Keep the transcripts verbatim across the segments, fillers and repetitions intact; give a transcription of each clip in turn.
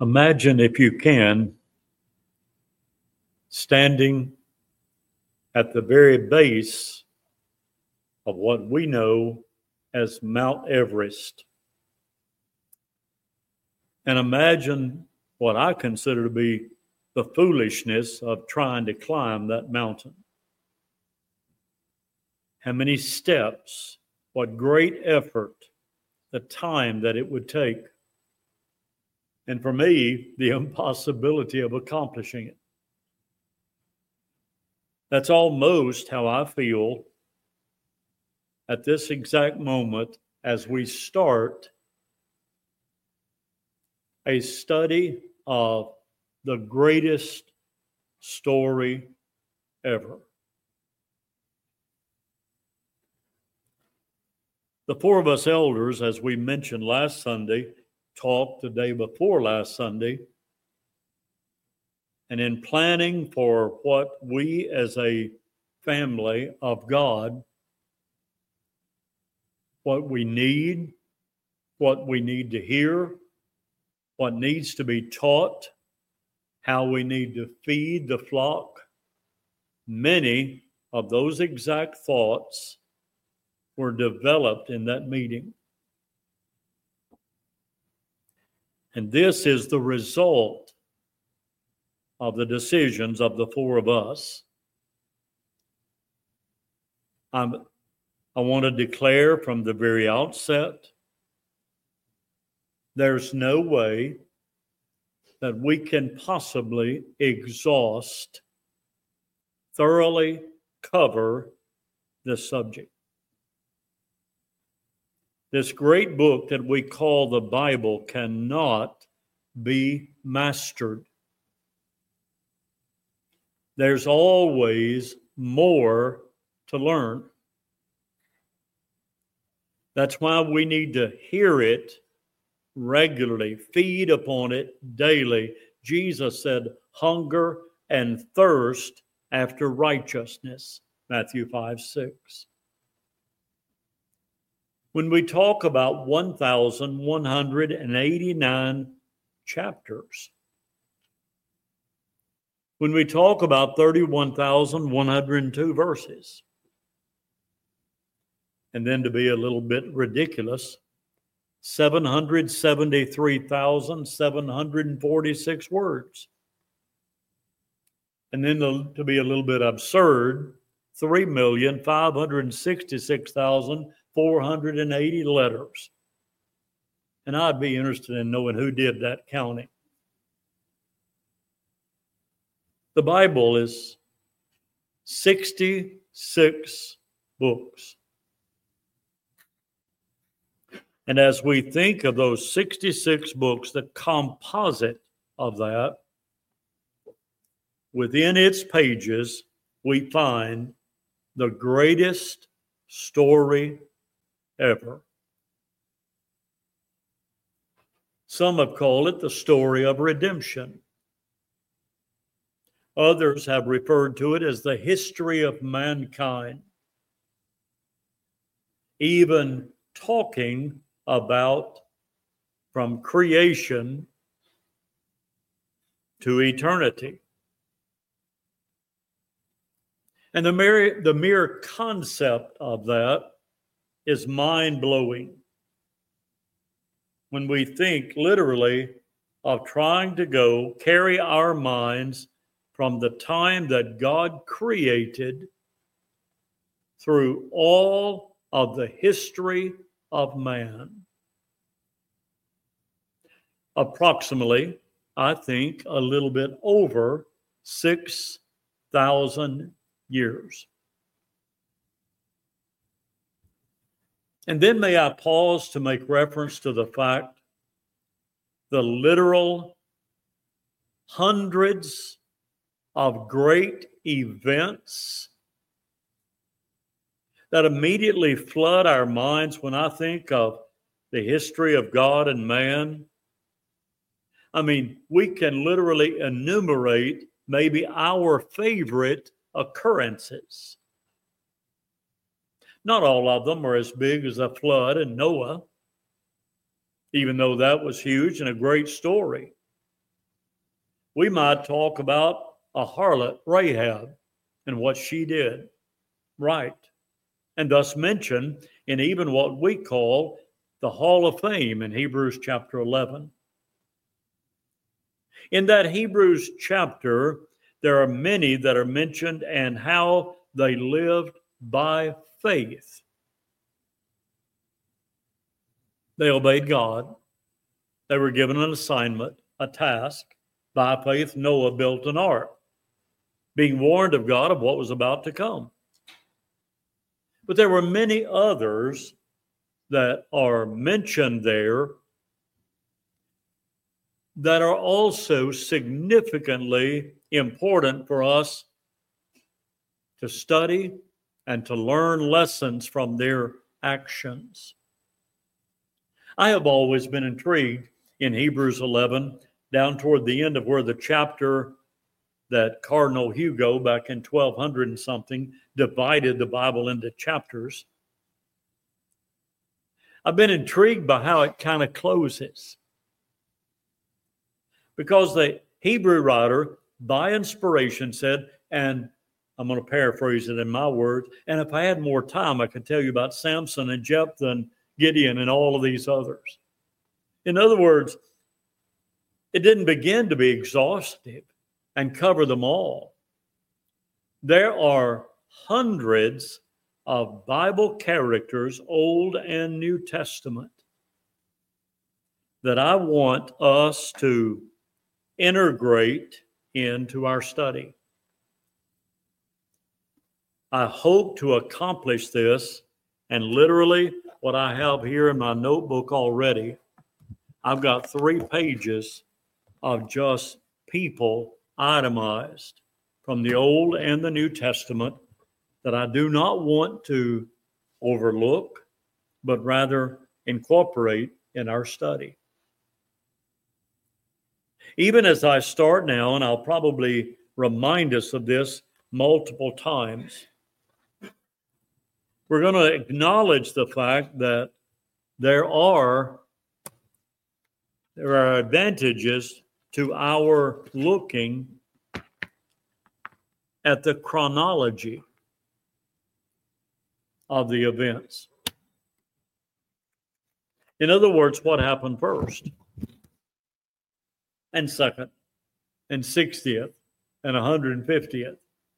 Imagine, if you can, standing at the very base of what we know as Mount Everest. And imagine what I consider to be the foolishness of trying to climb that mountain. How many steps, what great effort, the time that it would take. And for me, the impossibility of accomplishing it. That's almost how I feel at this exact moment as we start a study of the greatest story ever. The four of us elders, as we mentioned last Sunday, talked the day before last Sunday. And in planning for what we as a family of God, what we need, what we need to hear, what needs to be taught, how we need to feed the flock, many of those exact thoughts were developed in that meeting. And this is the result of the decisions of the four of us. I'm, I want to declare from the very outset, there's no way that we can possibly exhaust, thoroughly cover this subject. This great book that we call the Bible cannot be mastered. There's always more to learn. That's why we need to hear it regularly, feed upon it daily. Jesus said, hunger and thirst after righteousness, Matthew five six. When we talk about one thousand one hundred eighty-nine chapters, when we talk about thirty-one thousand one hundred two verses, and then to be a little bit ridiculous, seven hundred seventy-three thousand seven hundred forty-six words. And then to be a little bit absurd, three million five hundred sixty-six thousand four hundred eighty letters. And I'd be interested in knowing who did that counting. The Bible is sixty-six books. And as we think of those sixty-six books, the composite of that, within its pages, we find the greatest story ever. Some have called it the story of redemption. Others have referred to it as the history of mankind. Even talking about from creation to eternity. And the mere, the mere concept of that is mind-blowing. When we think literally of trying to go carry our minds from the time that God created through all of the history of man. Approximately, I think, a little bit over six thousand years. And then may I pause to make reference to the fact the literal hundreds of great events that immediately flood our minds when I think of the history of God and man. I mean, we can literally enumerate maybe our favorite occurrences. Not all of them are as big as the flood and Noah, even though that was huge and a great story. we might talk about a harlot, Rahab, and what she did right, and thus mention in even what we call the Hall of Fame in Hebrews chapter eleven. In that Hebrews chapter, there are many that are mentioned and how they lived by faith. They obeyed God. They were given an assignment, a task. By faith, Noah built an ark, being warned of God of what was about to come. But there were many others that are mentioned there that are also significantly important for us to study and to learn lessons from their actions. I have always been intrigued in Hebrews eleven, down toward the end of where the chapter that Cardinal Hugo back in twelve hundred and something divided the Bible into chapters. I've been intrigued by how it kind of closes. Because the Hebrew writer, by inspiration, said, and I'm going to paraphrase it in my words, and if I had more time, I could tell you about Samson and Jephthah and Gideon and all of these others. In other words, it didn't begin to be exhaustive and cover them all. There are hundreds of Bible characters, Old and New Testament, that I want us to integrate into our study. I hope to accomplish this, and literally what I have here in my notebook already, I've got three pages of just people itemized from the Old and the New Testament that I do not want to overlook, but rather incorporate in our study. Even as I start now, and I'll probably remind us of this multiple times, we're going to acknowledge the fact that there are, there are advantages to our looking at the chronology of the events. In other words, what happened first, and second, and sixtieth, and one hundred fiftieth.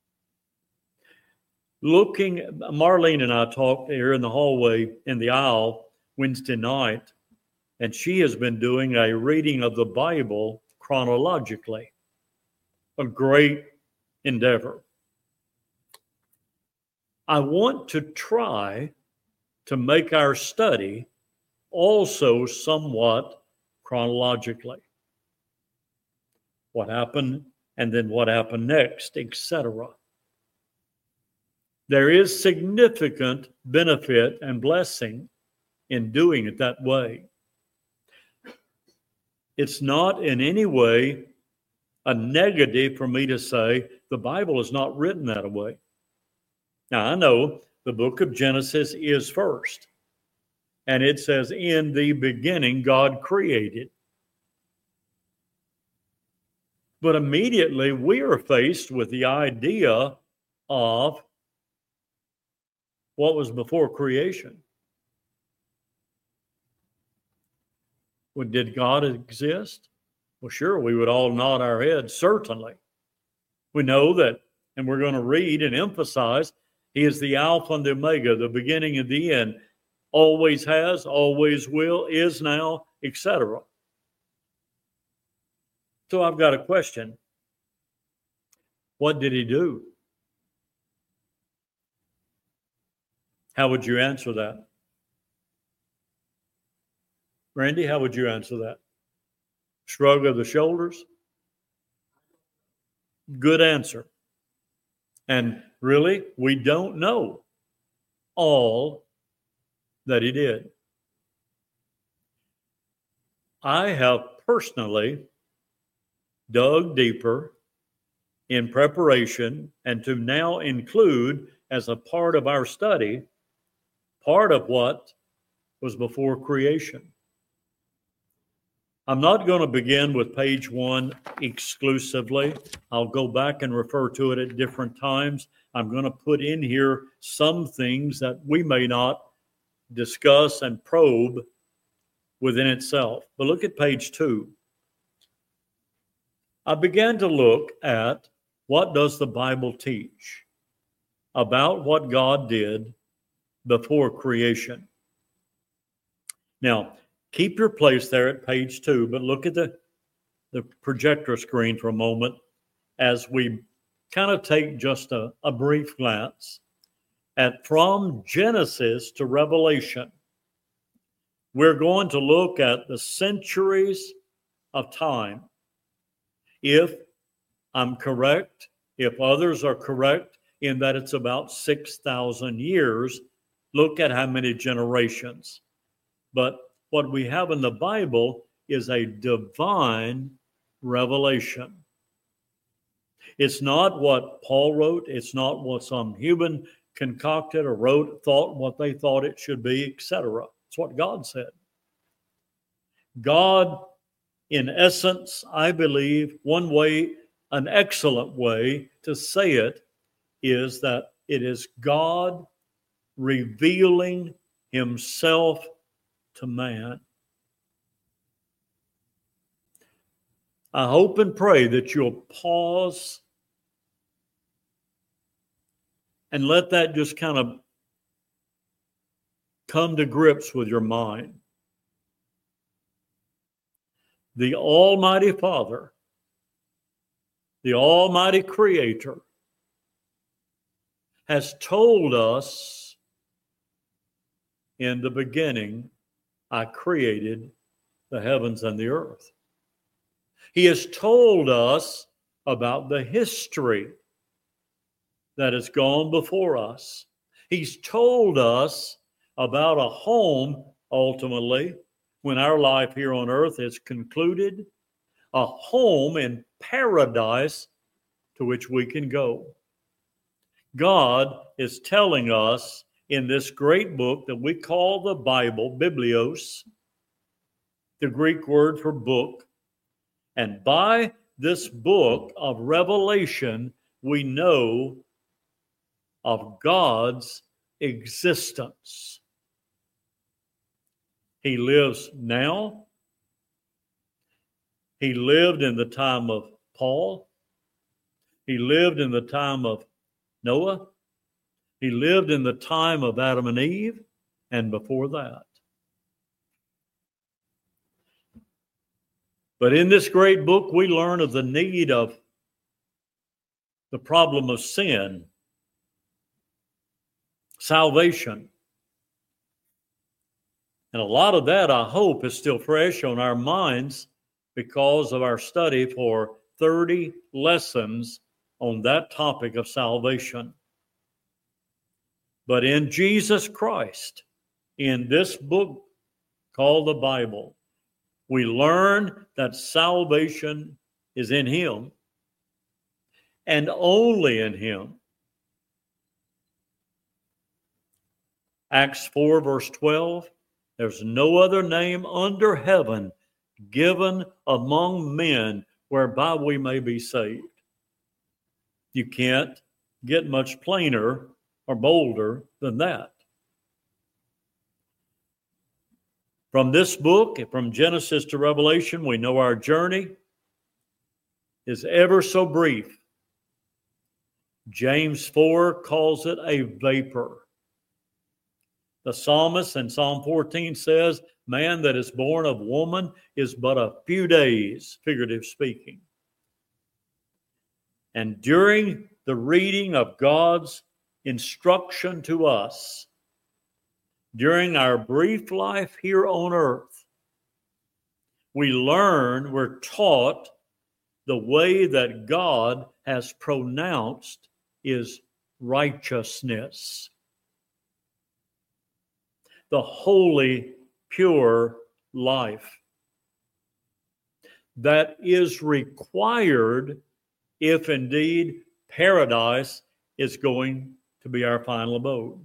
Looking, Marlene and I talked here in the hallway in the aisle Wednesday night, and she has been doing a reading of the Bible chronologically. A great endeavor. I want to try to make our study also somewhat chronologically. What happened, and then what happened next, et cetera. There is significant benefit and blessing in doing it that way. It's not in any way a negative for me to say the Bible is not written that way. Now, I know the book of Genesis is first, and it says, in the beginning, God created. But immediately we are faced with the idea of what was before creation. Well, did God exist? Well, sure, we would all nod our heads, certainly. We know that, and we're going to read and emphasize, He is the Alpha and the Omega, the beginning and the end, always has, always will, is now, et cetera. So I've got a question. What did He do? How would you answer that? Randy, how would you answer that? Shrug of the shoulders? Good answer. And really, we don't know all that He did. I have personally dug deeper in preparation and to now include as a part of our study, part of what was before creation. I'm not going to begin with page one exclusively. I'll go back and refer to it at different times. I'm going to put in here some things that we may not discuss and probe within itself. But look at page two. I began to look at what does the Bible teach about what God did before creation. Now, keep your place there at page two, but look at the, the projector screen for a moment as we kind of take just a, a brief glance at from Genesis to Revelation. We're going to look at the centuries of time. If I'm correct, if others are correct in that it's about six thousand years, look at how many generations. But what we have in the Bible is a divine revelation. It's not what Paul wrote. It's not what some human concocted or wrote, thought what they thought it should be, et cetera. It's what God said. God, in essence, I believe, one way, an excellent way to say it is that it is God revealing himself to man. I hope and pray that you'll pause and let that just kind of come to grips with your mind. The Almighty Father, the Almighty Creator, has told us in the beginning, I created the heavens and the earth. He has told us about the history that has gone before us. He's told us about a home, ultimately, when our life here on earth is concluded, a home in paradise to which we can go. God is telling us in this great book that we call the Bible, Biblios, the Greek word for book. And by this book of Revelation, we know of God's existence. He lives now. He lived in the time of Paul. He lived in the time of Noah. He lived in the time of Adam and Eve and before that. But in this great book, we learn of the need of the problem of sin, salvation. And a lot of that, I hope, is still fresh on our minds because of our study for thirty lessons on that topic of salvation. But in Jesus Christ, in this book called the Bible, we learn that salvation is in Him and only in Him. Acts four, verse twelve, there's no other name under heaven given among men whereby we may be saved. You can't get much plainer or bolder than that. From this book, from Genesis to Revelation, we know our journey is ever so brief. James four calls it a vapor. The psalmist in Psalm fourteen says, man that is born of woman is but a few days, figurative speaking. And during the reading of God's instruction to us, during our brief life here on earth, we learn, we're taught the way that God has pronounced is righteousness. The holy, pure life that is required if indeed paradise is going to be our final abode.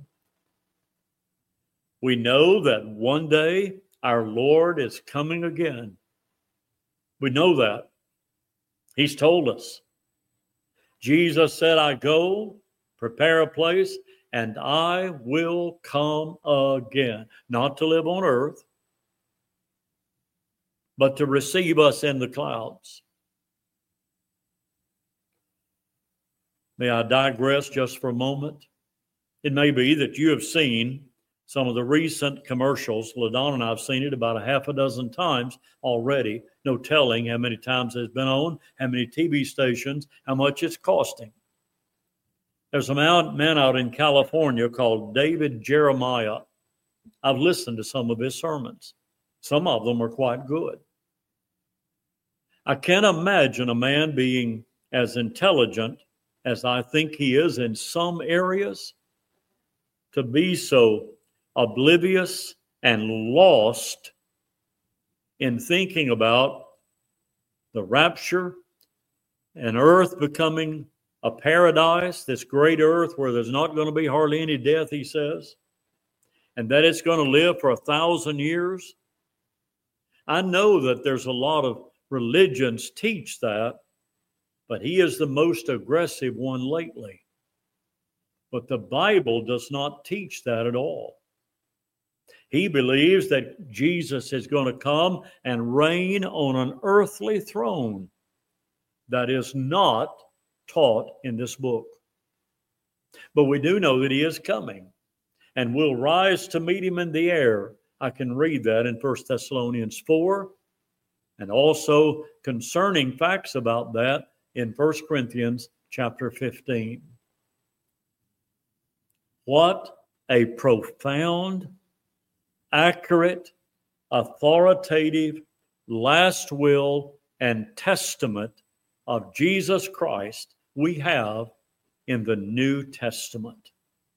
We know that one day our Lord is coming again We know that. He's told us. Jesus said, I go, prepare a place, and I will come again. Not to live on earth, but to receive us in the clouds. May I digress just for a moment? It may be that you have seen some of the recent commercials. LaDonna and I have seen it about a half a dozen times already. No telling how many times it's been on, how many T V stations, how much it's costing. There's a man out in California called David Jeremiah. I've listened to some of his sermons. Some of them are quite good. I can't imagine a man being as intelligent as I think he is in some areas to be so oblivious and lost in thinking about the rapture and earth becoming a paradise, this great earth where there's not going to be hardly any death, he says, and that it's going to live for a thousand years. I know that there's a lot of religions teach that, but he is the most aggressive one lately. But the Bible does not teach that at all. He believes that Jesus is going to come and reign on an earthly throne. That is not taught in this book. But we do know that he is coming and will rise to meet him in the air. I can read that in First Thessalonians four, and also concerning facts about that in First Corinthians chapter fifteen. What a profound, accurate, authoritative last will and testament of Jesus Christ we have in the New Testament.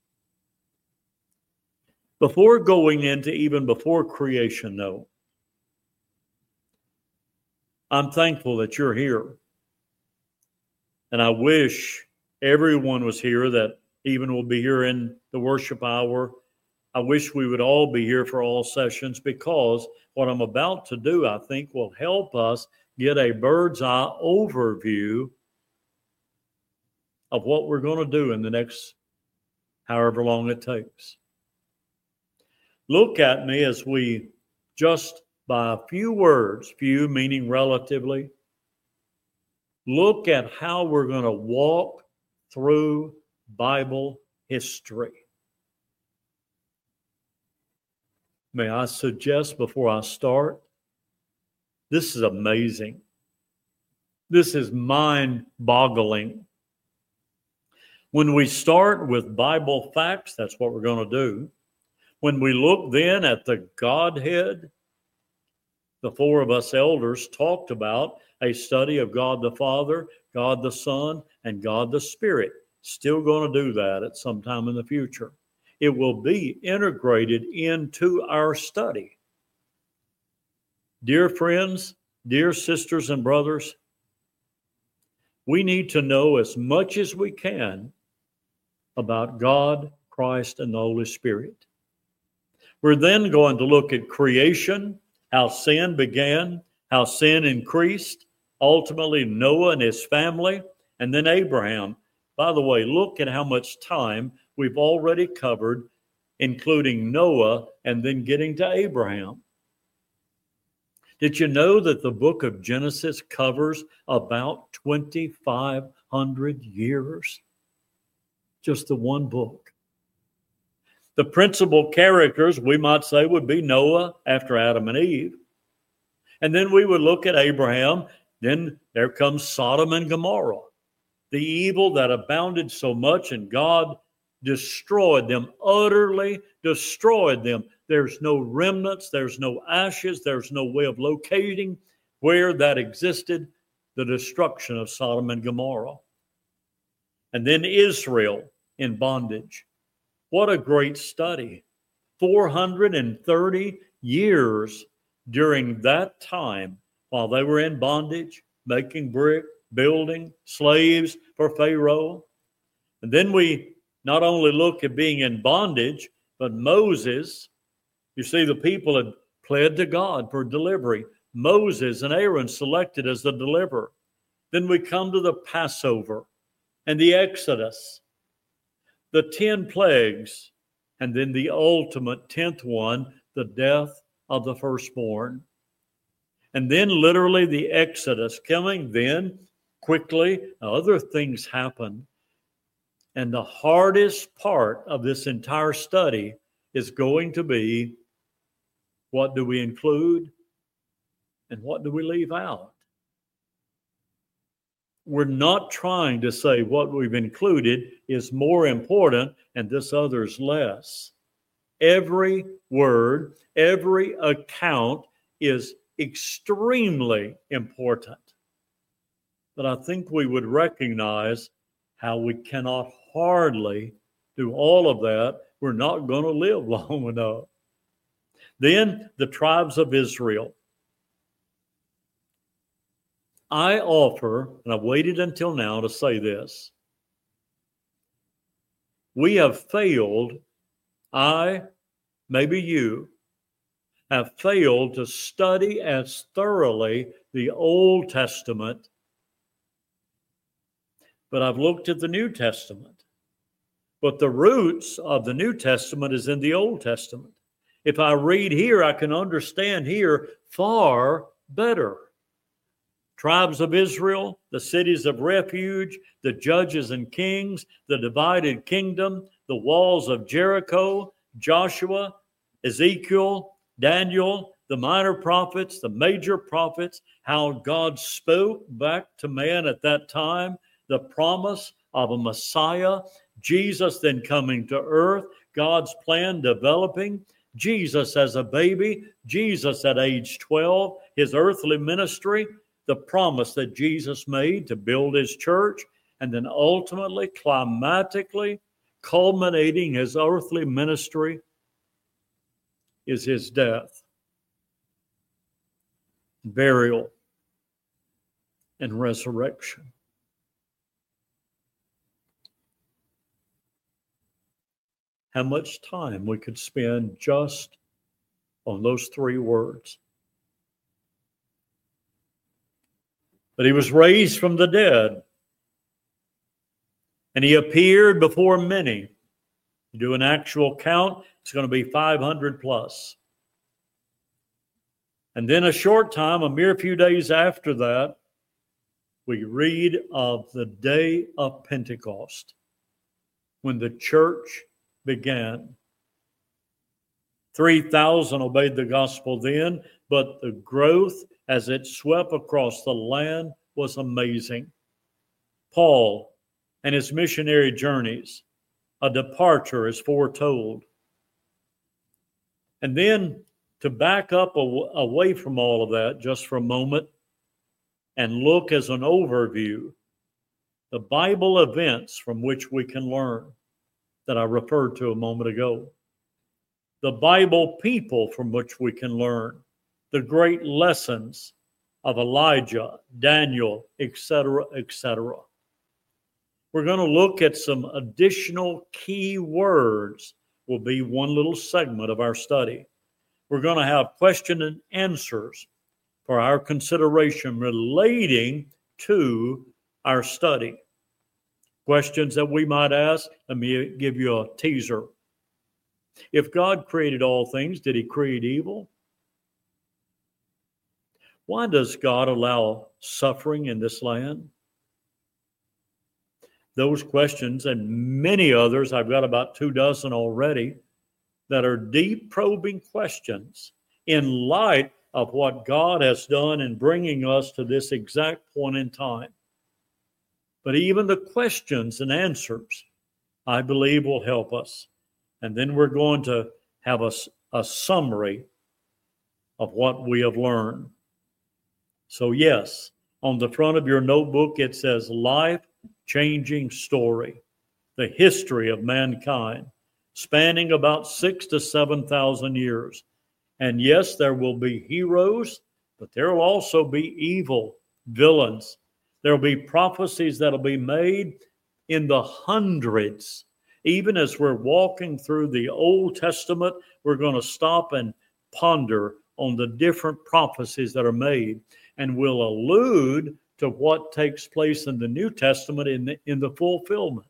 Before going into even before creation, though, I'm thankful that you're here. And I wish everyone was here that even will be here in the worship hour. I wish we would all be here for all sessions, because what I'm about to do, I think, will help us get a bird's eye overview of what we're going to do in the next however long it takes. Look at me as we just by a few words, few meaning relatively, look at how we're going to walk through Bible history. May I suggest before I start, this is amazing. This is mind-boggling. When we start with Bible facts, that's what we're going to do. When we look then at the Godhead, the four of us elders talked about a study of God the Father, God the Son, and God the Spirit. Still going to do that at some time in the future. It will be integrated into our study. Dear friends, dear sisters and brothers, we need to know as much as we can about God, Christ, and the Holy Spirit. We're then going to look at creation, how sin began, how sin increased, ultimately Noah and his family, and then Abraham. By the way, look at how much time we've already covered, including Noah and then getting to Abraham. Did you know that the book of Genesis covers about twenty-five hundred years? Just the one book. The principal characters, we might say, would be Noah after Adam and Eve. And then we would look at Abraham. Then there comes Sodom and Gomorrah, the evil that abounded so much, and God destroyed them, utterly destroyed them. There's no remnants, there's no ashes, there's no way of locating where that existed, the destruction of Sodom and Gomorrah. And then Israel in bondage. What a great study. four hundred thirty years during that time while they were in bondage, making brick, building, slaves for Pharaoh. And then we not only look at being in bondage, but Moses, you see, the people had pled to God for delivery. Moses and Aaron selected as the deliverer. Then we come to the Passover and the Exodus, the ten plagues, and then the ultimate tenth one, the death of the firstborn. And then literally the Exodus coming, then quickly other things happen. And the hardest part of this entire study is going to be, what do we include and what do we leave out? We're not trying to say what we've included is more important and this other's less. Every word, every account is extremely important. But I think we would recognize how we cannot hardly do all of that. We're not going to live long enough. Then the tribes of Israel. I offer, and I've waited until now to say this. We have failed, I, maybe you, have failed to study as thoroughly the Old Testament, but I've looked at the New Testament. But the roots of the New Testament is in the Old Testament. If I read here, I can understand here far better. Tribes of Israel, the cities of refuge, the judges and kings, the divided kingdom, the walls of Jericho, Joshua, Ezekiel, Daniel, the minor prophets, the major prophets, how God spoke back to man at that time, the promise of a Messiah, Jesus then coming to earth, God's plan developing, Jesus as a baby, Jesus at age twelve, his earthly ministry, the promise that Jesus made to build his church, and then ultimately, climatically, culminating his earthly ministry is his death, burial, and resurrection. How much time we could spend just on those three words. But he was raised from the dead, and he appeared before many. You do an actual count, it's going to be five hundred plus. And then a short time, a mere few days after that, we read of the day of Pentecost, when the church began. three thousand obeyed the gospel then, but the growth as it swept across the land was amazing. Paul and his missionary journeys, a departure is foretold. And then to back up away from all of that just for a moment and look as an overview, the Bible events from which we can learn that I referred to a moment ago. The Bible people from which we can learn. The great lessons of Elijah, Daniel, et cetera, et cetera. We're going to look at some additional key words, will be one little segment of our study. We're going to have question and answers for our consideration relating to our study. Questions that we might ask, let me give you a teaser. If God created all things, did he create evil? Why does God allow suffering in this land? Those questions and many others, I've got about two dozen already, that are deep probing questions in light of what God has done in bringing us to this exact point in time. But even the questions and answers, I believe, will help us. And then we're going to have a, a summary of what we have learned. So yes, on the front of your notebook, it says life-changing story, the history of mankind, spanning about six to seven thousand years. And yes, there will be heroes, but there will also be evil villains. There will be prophecies that will be made in the hundreds. Even as we're walking through the Old Testament, we're going to stop and ponder on the different prophecies that are made and will allude to what takes place in the New Testament in the, in the fulfillment.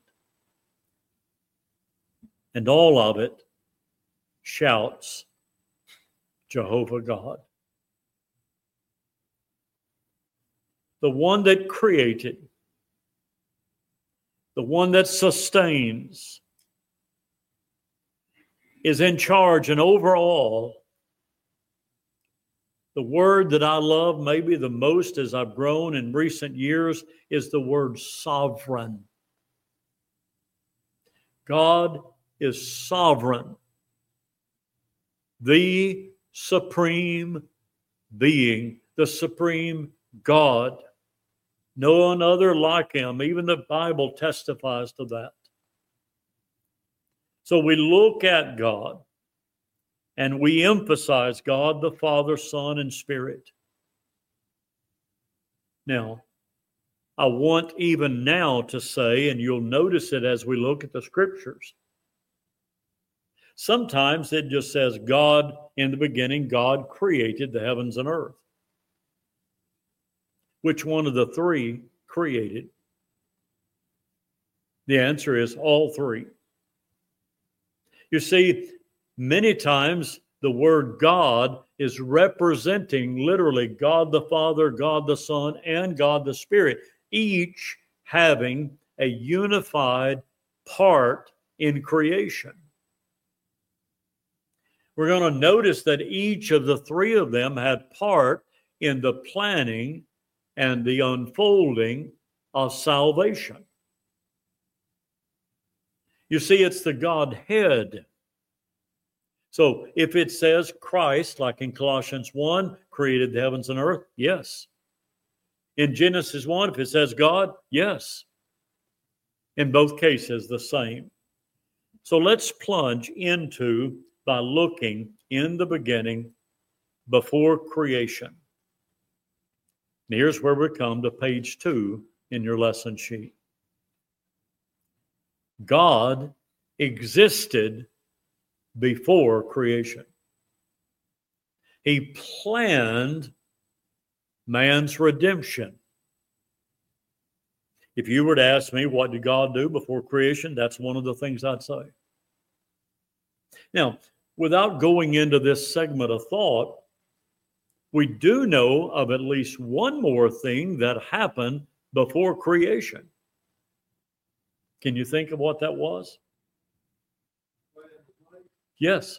And all of it shouts Jehovah God. The one that created, the one that sustains, is in charge and over all. The word that I love maybe the most as I've grown in recent years is the word sovereign. God is sovereign, the supreme being, the supreme God. No one other like him. Even the Bible testifies to that. So we look at God and we emphasize God, the Father, Son, and Spirit. Now, I want even now to say, and you'll notice it as we look at the scriptures, sometimes it just says God, in the beginning, God created the heavens and earth. Which one of the three created? The answer is all three. You see, many times the word God is representing literally God the Father, God the Son, and God the Spirit, each having a unified part in creation. We're going to notice that each of the three of them had part in the planning and the unfolding of salvation. You see, it's the Godhead. So if it says Christ, like in Colossians one, created the heavens and earth, yes. In Genesis one, if it says God, yes. In both cases, the same. So let's plunge into by looking in the beginning before creation. And here's where we come to page two in your lesson sheet. God existed before creation. He planned man's redemption. If you were to ask me, what did God do before creation? That's one of the things I'd say. Now, without going into this segment of thought, we do know of at least one more thing that happened before creation. Can you think of what that was? Yes.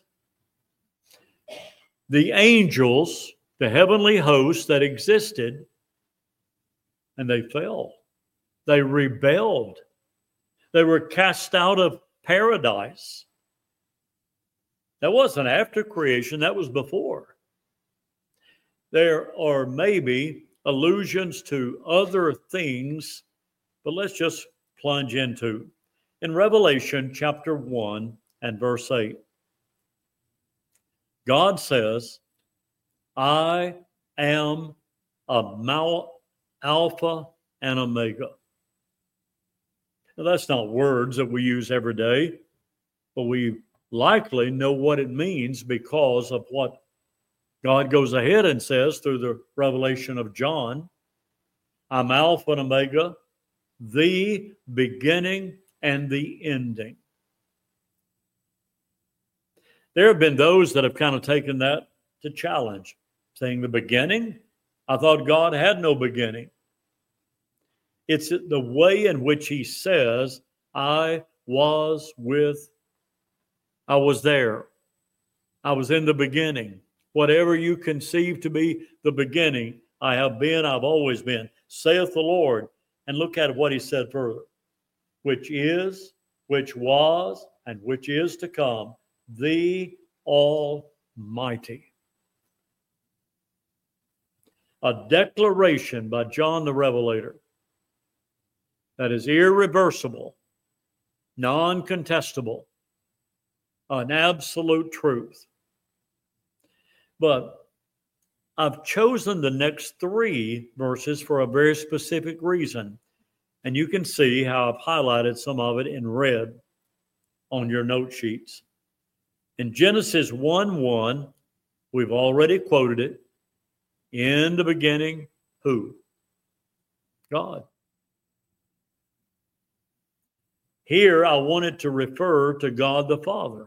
The angels, the heavenly hosts that existed, and they fell. They rebelled. They were cast out of paradise. That wasn't after creation, that was before. There are maybe allusions to other things, but let's just plunge into. In Revelation chapter one and verse eight, God says, I am a Alpha and Omega. Now, that's not words that we use every day, but we likely know what it means because of what God goes ahead and says through the revelation of John. I'm Alpha and Omega, the beginning and the ending. There have been those that have kind of taken that to challenge, saying the beginning? I thought God had no beginning. It's the way in which he says, I was with, I was there. I was in the beginning. Whatever you conceive to be the beginning, I have been, I've always been, saith the Lord. And look at what he said further, which is, which was, and which is to come, the Almighty. A declaration by John the Revelator that is irreversible, non-contestable, an absolute truth. But I've chosen the next three verses for a very specific reason. And you can see how I've highlighted some of it in red on your note sheets. In Genesis one one, We've already quoted it. In the beginning, who? God. Here, I wanted to refer to God the Father.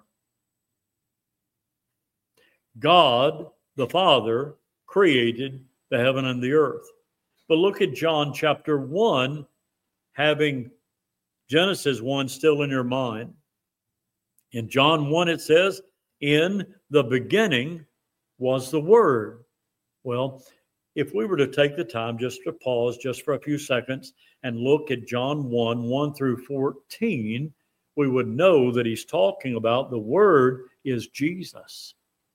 God the Father created the heaven and the earth. But look at John chapter one, having Genesis one still in your mind. In John one, it says, in the beginning was the Word. Well, if we were to take the time just to pause just for a few seconds and look at John one, one through fourteen, we would know that he's talking about the Word is Jesus.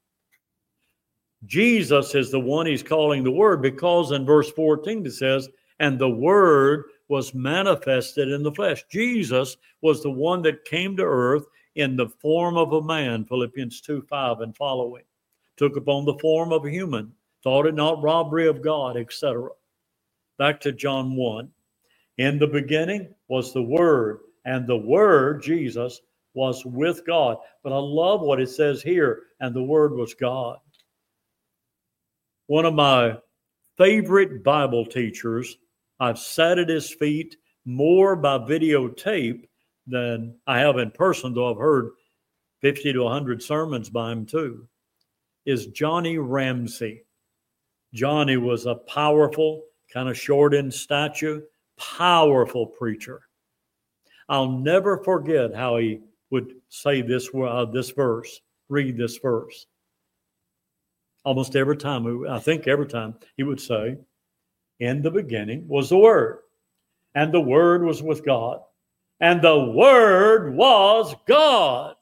Jesus is the one he's calling the Word, because in verse fourteen it says, and the Word was manifested in the flesh. Jesus was the one that came to earth in the form of a man, Philippians two five and following. Took upon the form of a human, thought it not robbery of God, et cetera. Back to John one. In the beginning was the Word, and the Word, Jesus, was with God. But I love what it says here, and the Word was God. One of my favorite Bible teachers, I've sat at his feet more by videotape than I have in person, though I've heard fifty to one hundred sermons by him too, is Johnny Ramsey. Johnny was a powerful, kind of short in stature, powerful preacher. I'll never forget how he would say this, uh, this verse, read this verse. Almost every time, I think every time, he would say, in the beginning was the Word, and the Word was with God, and the Word was God.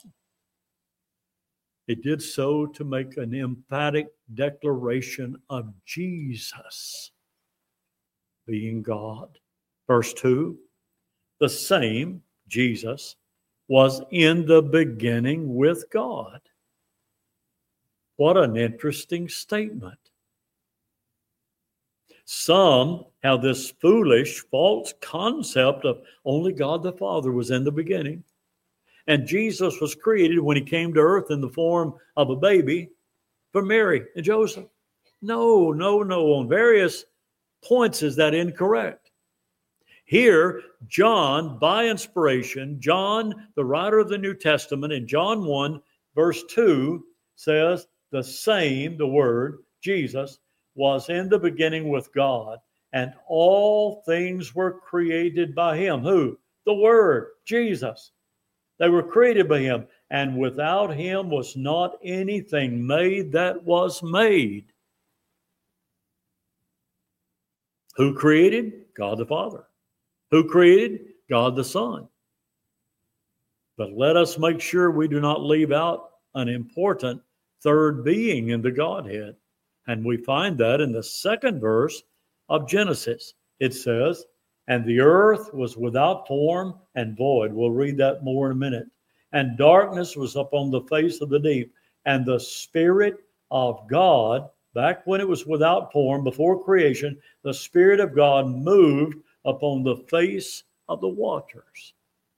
He did so to make an emphatic declaration of Jesus being God. Verse two, the same, Jesus, was in the beginning with God. What an interesting statement. Some have this foolish, false concept of only God the Father was in the beginning. And Jesus was created when he came to earth in the form of a baby for Mary and Joseph. No, no, no. On various points is that incorrect. Here, John, by inspiration, John, the writer of the New Testament, in John one, verse two, says, the same, the Word, Jesus, was in the beginning with God, and all things were created by him. Who? The Word, Jesus. They were created by him, and without him was not anything made that was made. Who created? God the Father. Who created? God the Son. But let us make sure we do not leave out an important third being in the Godhead. And we find that in the second verse of Genesis. It says, and the earth was without form and void. We'll read that more in a minute. And darkness was upon the face of the deep. And the Spirit of God, back when it was without form, before creation, the Spirit of God moved upon the face of the waters.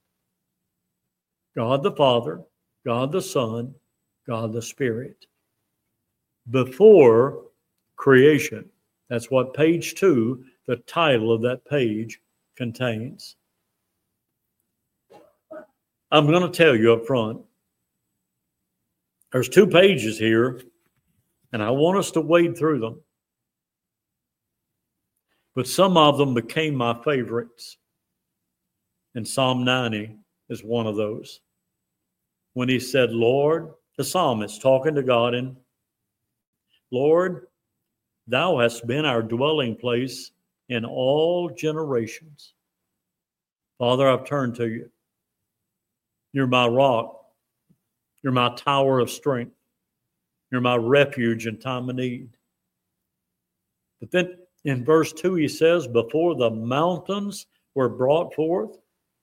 God the Father, God the Son, God the Spirit. Before creation. That's what page two, the title of that page, contains. I'm going to tell you up front, there's two pages here, and I want us to wade through them. But some of them became my favorites. And Psalm ninety is one of those. When he said, Lord, the psalmist talking to God, and Lord, thou hast been our dwelling place in all generations. Father, I've turned to you. You're my rock. You're my tower of strength. You're my refuge in time of need. But then in verse two, he says, before the mountains were brought forth.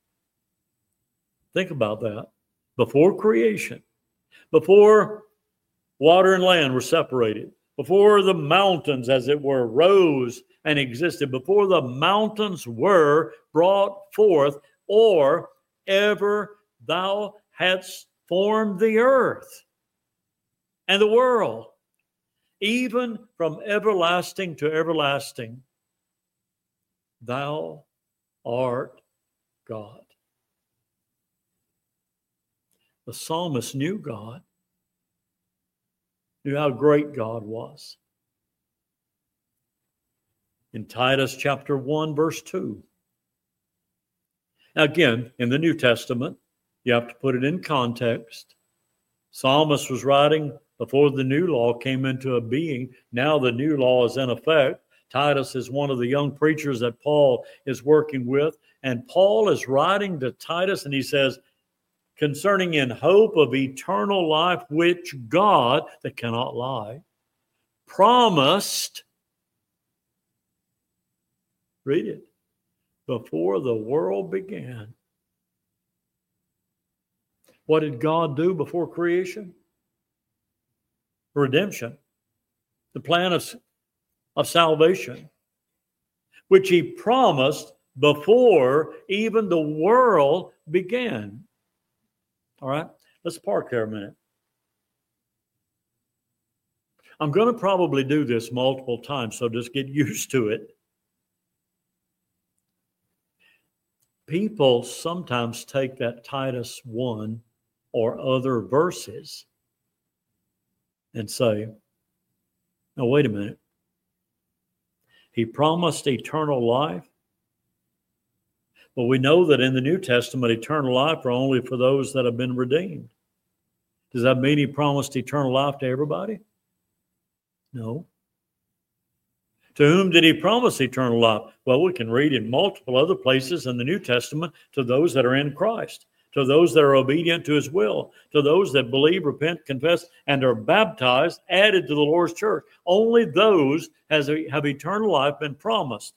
Think about that. Before creation, before water and land were separated, before the mountains, as it were, rose and existed, before the mountains were brought forth, or ever thou hadst formed the earth and the world. even from everlasting to everlasting, thou art God. The psalmist knew God, knew how great God was. In Titus chapter one, verse two. Now again, in the New Testament, you have to put it in context. Psalmist was writing before the new law came into being. Now the new law is in effect. Titus is one of the young preachers that Paul is working with. And Paul is writing to Titus and he says, concerning in hope of eternal life, which God, that cannot lie, promised, read it, before the world began. What did God do before creation? Redemption, the plan of, of salvation, which he promised before even the world began. All right, let's park there a minute. I'm going to probably do this multiple times, so just get used to it. People sometimes take that Titus one or other verses and say, no, wait a minute. He promised eternal life. But we know that in the New Testament, eternal life are only for those that have been redeemed. Does that mean he promised eternal life to everybody? No. To whom did he promise eternal life? Well, we can read in multiple other places in the New Testament, to those that are in Christ, to those that are obedient to his will, to those that believe, repent, confess, and are baptized, added to the Lord's church. Only those has have eternal life been promised.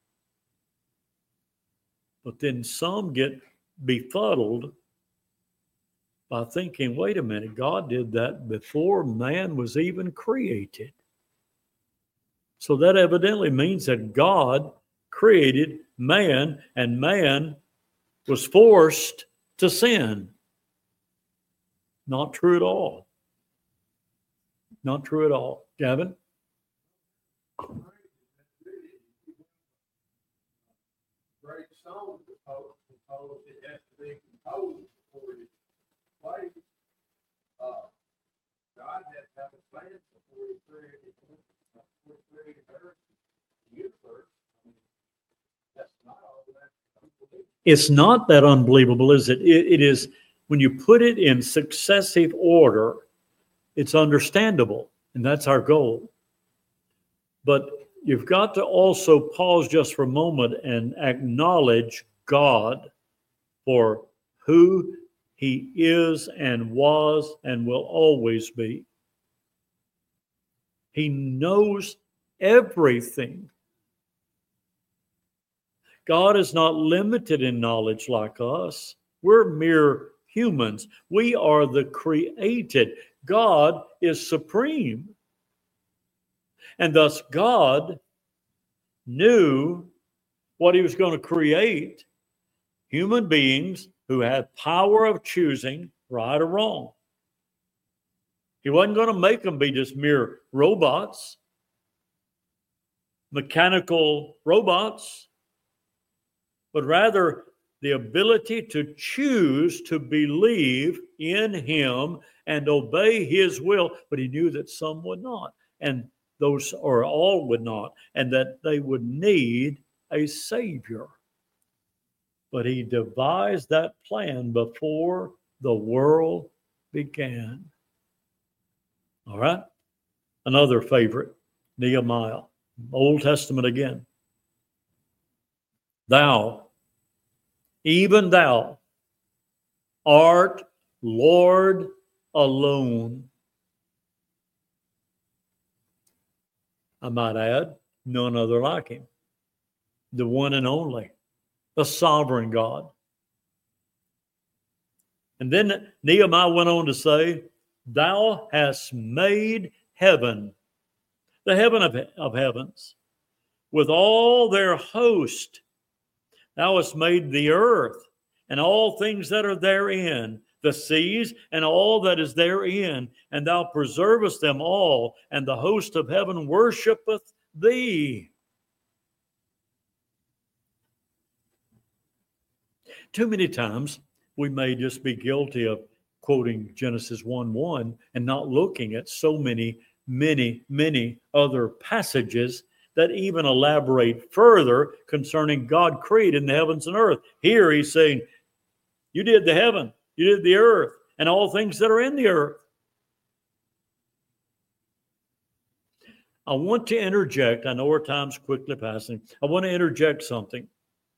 But then some get befuddled by thinking, wait a minute, God did that before man was even created. So that evidently means that God created man and man was forced to sin. Not true at all. Not true at all. Gavin? Great song because, because it has to be composed before it is played. Uh, God had to have a plan before he created, before he created earth, the universe. I mean, that's not all that unbelievable. It's not that unbelievable, is it? it? It is, when you put it in successive order, it's understandable, and that's our goal. But you've got to also pause just for a moment and acknowledge God for who he is and was and will always be. He knows everything. God is not limited in knowledge like us. We're mere humans. We are the created. God is supreme. And thus God knew what he was going to create, human beings who had power of choosing right or wrong. He wasn't going to make them be just mere robots, mechanical robots, but rather the ability to choose to believe in him and obey his will. But he knew that some would not, and those or all would not, and that they would need a Savior. But he devised that plan before the world began. All right? Another favorite, Nehemiah, Old Testament again. Thou, even thou, art Lord alone. I might add, none other like him. The one and only, the sovereign God. And then Nehemiah went on to say, thou hast made heaven, the heaven of, of heavens, with all their host. Thou hast made the earth and all things that are therein, the seas and all that is therein, and thou preservest them all, and the host of heaven worshipeth thee. Too many times we may just be guilty of quoting Genesis one one and not looking at so many, many, many other passages that even elaborate further concerning God creating the heavens and earth. Here he's saying, you did the heaven, you did the earth, and all things that are in the earth. I want to interject, I know our time's quickly passing, I want to interject something.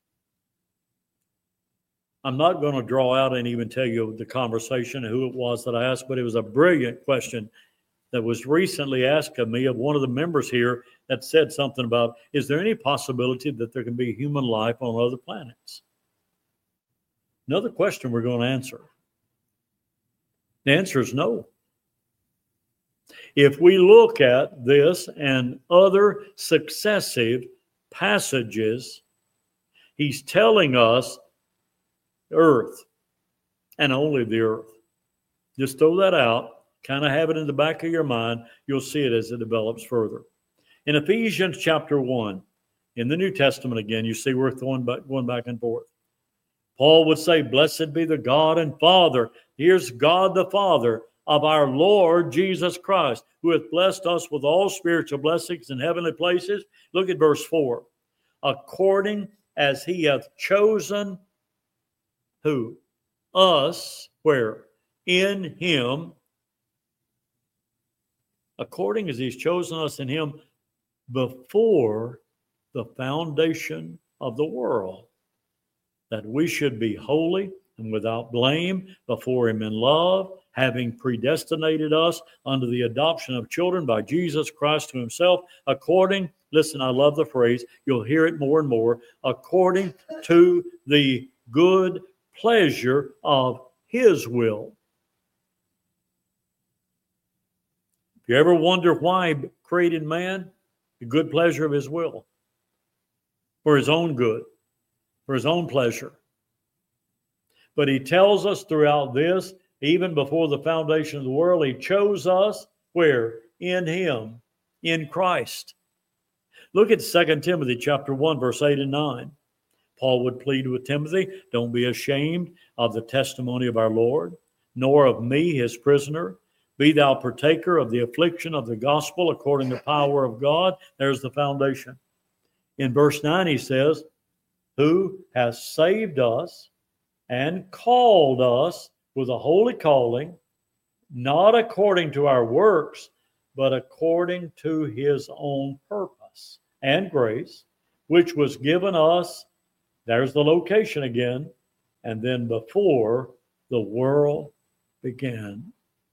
I'm not going to draw out and even tell you the conversation and who it was that I asked, but it was a brilliant question that was recently asked of me of one of the members here that said something about, is there any possibility that there can be human life on other planets? Another question we're going to answer. The answer is no. If we look at this and other successive passages, he's telling us earth and only the earth. Just throw that out, kind of have it in the back of your mind. You'll see it as it develops further. In Ephesians chapter one, in the New Testament again, you see we're going back, going back and forth. Paul would say, blessed be the God and Father. Here's God the Father of our Lord Jesus Christ, who hath blessed us with all spiritual blessings in heavenly places. Look at verse four. According as he hath chosen who? Us, where? In him. According as he's chosen us in him before the foundation of the world, that we should be holy and without blame before him in love, having predestinated us unto the adoption of children by Jesus Christ to himself, according, listen, I love the phrase, you'll hear it more and more, according to the good pleasure of his will. If you ever wonder why he created man, the good pleasure of his will, for his own good, for his own pleasure. But he tells us throughout this, even before the foundation of the world, he chose us where? In him, in Christ. Look at Second Timothy chapter one, verse eight and nine. Paul would plead with Timothy, don't be ashamed of the testimony of our Lord, nor of me, his prisoner. Be thou partaker of the affliction of the gospel according to the power of God. There's the foundation. In verse nine, he says, who has saved us and called us with a holy calling, not according to our works, but according to his own purpose and grace, which was given us. There's the location again. And then before the world began.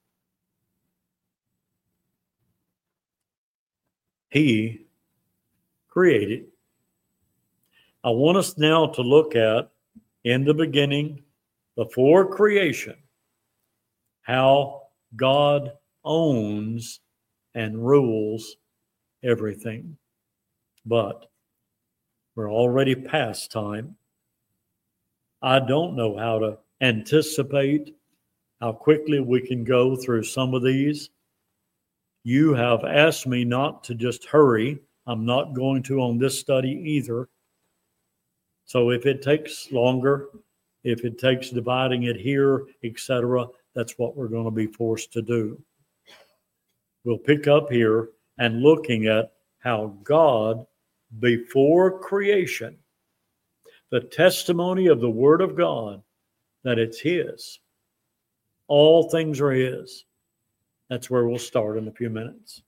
He created. I want us now to look at, in the beginning, before creation, how God owns and rules everything. But we're already past time. I don't know how to anticipate how quickly we can go through some of these. You have asked me not to just hurry. I'm not going to on this study either. So if it takes longer, if it takes dividing it here, et cetera, that's what we're going to be forced to do. We'll pick up here and looking at how God, before creation, the testimony of the Word of God, that it's His. All things are His. That's where we'll start in a few minutes.